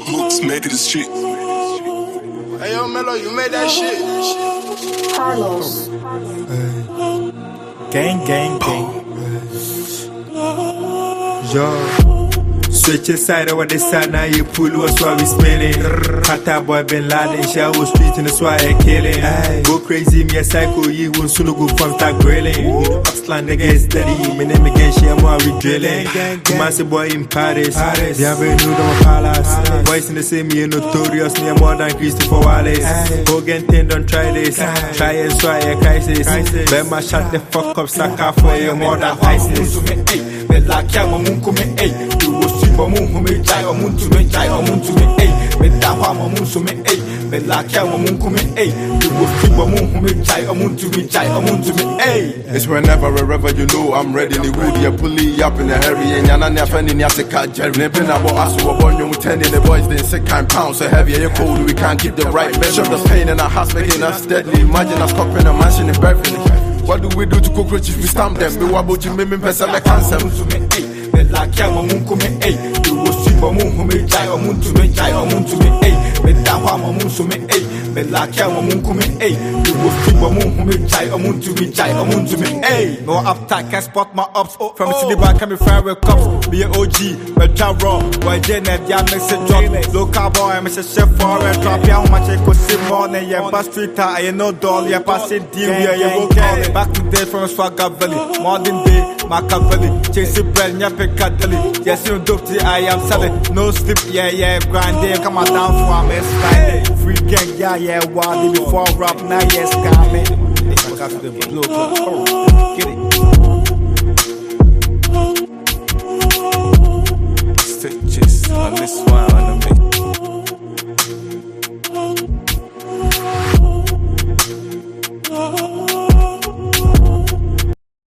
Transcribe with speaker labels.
Speaker 1: Looks made this shit.
Speaker 2: Hey yo, Melo, you made that shit.
Speaker 3: Carlos.
Speaker 4: Gang, gang, gang. Yo. Switch your side over the side, now you pull what's why we spinning. Kata boy Bin Laden, shower street and that's why I killing. Go crazy, me a psycho, you won't soon go from start grilling. Upsland nigga is steady, my name again, she am we drilling. Massive boy in Paris, they have a new palace. Boys in the same year, notorious, me more than Christopher Wallace. Hogan 10, don't try this. Try and sway a crisis. Bema shut the fuck up, sucker for your more than ISIS.
Speaker 5: Like you will see for moon who may die or moon to me, die or moon to me, with that one moon to me, but like you will see for moon who may die or moon to me, die or moon to me,
Speaker 2: It's whenever you know I'm ready. The wood you pulley up in a hurry, and you're not finding your cat Jerry. Never about us who are born young 10 in the boys, they say can't pound so heavy and cold. We can't keep the right measure. The pain in our house making us steadily. Imagine us copying a mansion in Beverly. What do we do to cockroaches? We stamp them. We wobble you, me, person like cancer.
Speaker 5: Like you will see for moon who may die or moon to me, die or moon to me, with that one moon to me, but like you will see for moon who may die or moon to me, die or moon to me, no uptight can spot my ups from city back and me fire with cops, be an OG, but jam raw, why Janet, ya makes it drop, local boy, I'm a chef for a drop, ya much I could see morning, ya bus street, I know doll, ya passing deal, ya okay, back to day from Swagger Valley, modern day, Machiavelli, chasing bread, ya pick yes, you dope, I am selling. No sleep, yeah, grind day. Come on down for me, Friday. Free gang, yeah, wild before rap, now, yes, coming. Get it. Stitches on this one, on the mix.